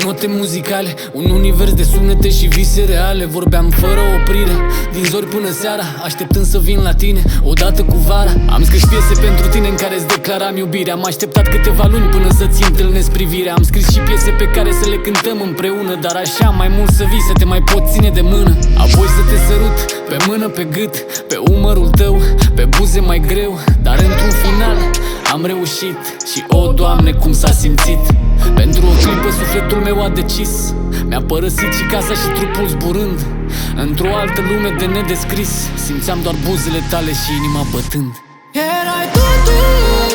note muzicale, un univers de sunete și vise reale. Vorbeam fără oprire, din zori până seara, așteptând să vin la tine odată cu vara. Am scris piese pentru tine în care îți declaram iubirea. Am așteptat câteva luni până să-ți întâlnesc privirea. Am scris și piese pe care să le cântăm împreună, dar așa mai mult să vii, să te mai pot ține de mână. Apoi să te sărut pe mână, pe gât, pe umărul tău, pe buze mai greu, dar într-un final am reușit. Și o, Doamne, cum s-a simțit. Pentru o clipă sufletul meu a decis, mi-a părăsit și casa și trupul zburând într-o altă lume de nedescris. Simțeam doar buzele tale și inima bătând. Erai totul,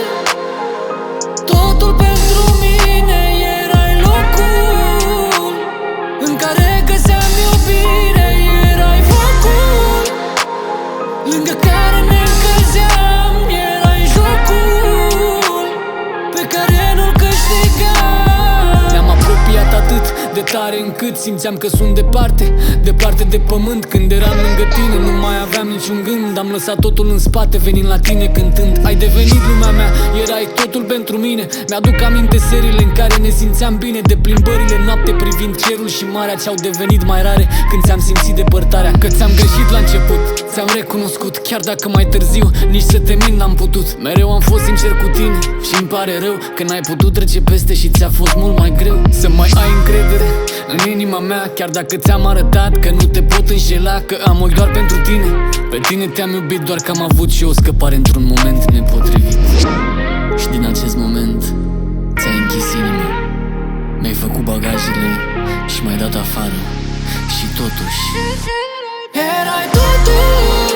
totul pentru mine. Erai locul în care găseam iubire. Erai focul lângă care ne încălzeam. Erai jocul pe care nu-l câștigam. Ne-am apropiat atât de tare încât simțeam că sunt departe, departe de pământ. Când eram lângă tine nu mai aveam niciun gând. Am lăsat totul în spate venind la tine cântând. Ai devenit lumea mea, erai totul pentru mine. Mi-aduc aminte seriile în care ne simțeam bine, de plimbările noapte privind cerul și marea, ce-au devenit mai rare când ți-am simțit depărtarea. Că ți-am greșit la început, ți-am recunoscut, chiar dacă mai târziu nici să te mint n-am putut. Mereu am fost sincer cu tine și îmi pare rău că n-ai putut trece peste și ți-a fost mult mai greu să mai ai încredere în inima mea. Chiar dacă ți-am arătat că nu te pot înșela, că am ochi doar pentru tine. Pe tine te-am iubit doar că am avut și o scăpare într-un moment nepotrivit. Și din acest moment ți-ai închis inima, mi-ai făcut bagajele și m-ai dat afară. Și totuși erai totul,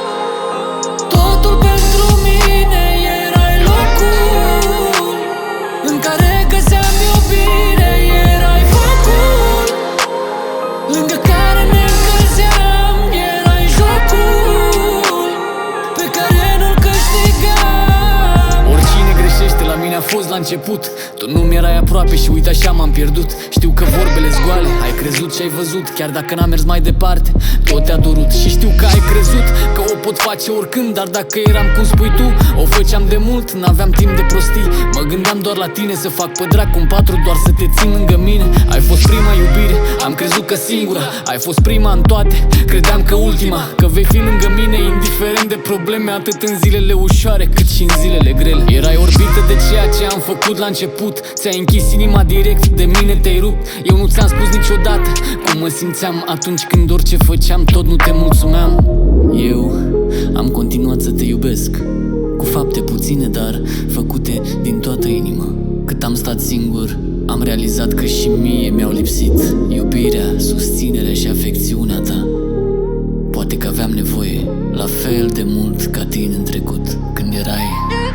totul pentru mine. Erai locul în care găseam iubire. Erai focul lângă care ne încălzeam. Erai jocul pe care nu-l câștigam. oricine greșește, la mine a fost la început. Tu nu mi-erai aproape și uite așa m-am pierdut. Știu că vorbele-s goale, ai crezut și ai văzut. Chiar dacă n-am mers mai departe, tot te-a durut. Și știu că ai crezut că o pot face oricând, dar dacă eram cum spui tu, o făceam de mult, n-aveam timp de prostii. Mă gândeam doar la tine, să fac pe dracu un patru doar să te țin lângă mine. Ai fost prima iubire, am crezut că singura. Ai fost prima în toate, credeam că ultima. Că vei fi lângă mine indiferent de probleme, atât în zilele ușoare cât și în zilele grele. Erai orbită de ceea ce am făcut la început. Ți-ai închis inima direct, de mine te-ai rupt. Eu nu ți-am spus niciodată cum mă simțeam atunci când orice făceam tot nu te mulțumeam. Eu am continuat să te iubesc cu fapte puține, dar făcute din toată inima. Cât am stat singur, am realizat că și mie mi-au lipsit iubirea, susținerea și afecțiunea ta. Poate că aveam nevoie la fel de mult ca tine în trecut, când erai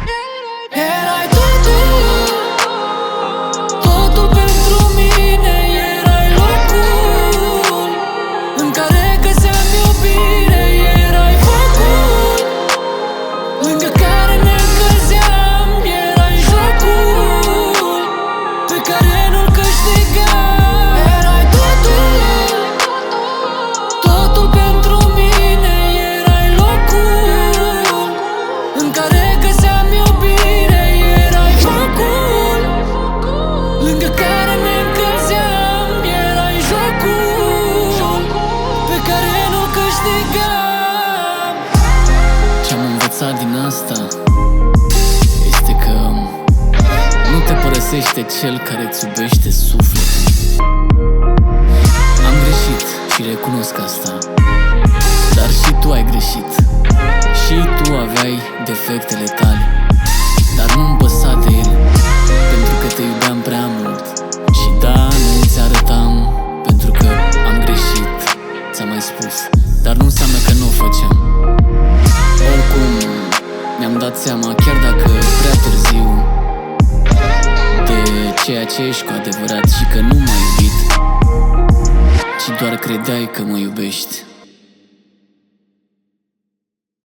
totul, totul pentru mine. Erai locul în care găseam iubire. Erai focul lângă care ne încălzeam. Erai jocul pe care nu-l câștigam. Erai totul, totul pentru mine. Erai locul în care găseam iubire. Erai focul lângă care ne încălzeam. Erai jocul pe care nu-l câștigam. Ce-am învățat din asta este că nu te părăsește cel care îți iubește sufletul. Am greșit și recunosc asta, dar și tu ai greșit. Și tu aveai defectele tale, dar nu-mi păsa de ele, pentru că te iubeam prea mult. Și da, nu ți arătam, pentru că am greșit, ți-am mai spus, dar nu înseamnă că nu o făceam. Oricum, mi-am dat seama, chiar dacă prea târziu, de ceea ce ești cu adevărat și că nu m-ai iubit, ci doar credeai că mă iubești.